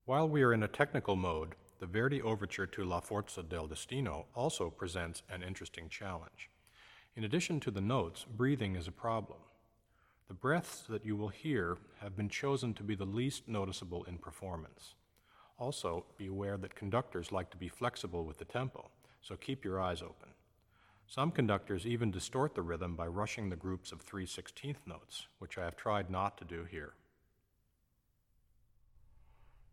While we are in a technical mode, the Verdi Overture to La Forza del Destino also presents an interesting challenge. In addition to the notes, breathing is a problem. The breaths that you will hear have been chosen to be the least noticeable in performance. Also, be aware that conductors like to be flexible with the tempo, so keep your eyes open. Some conductors even distort the rhythm by rushing the groups of 3/16 notes, which I have tried not to do here.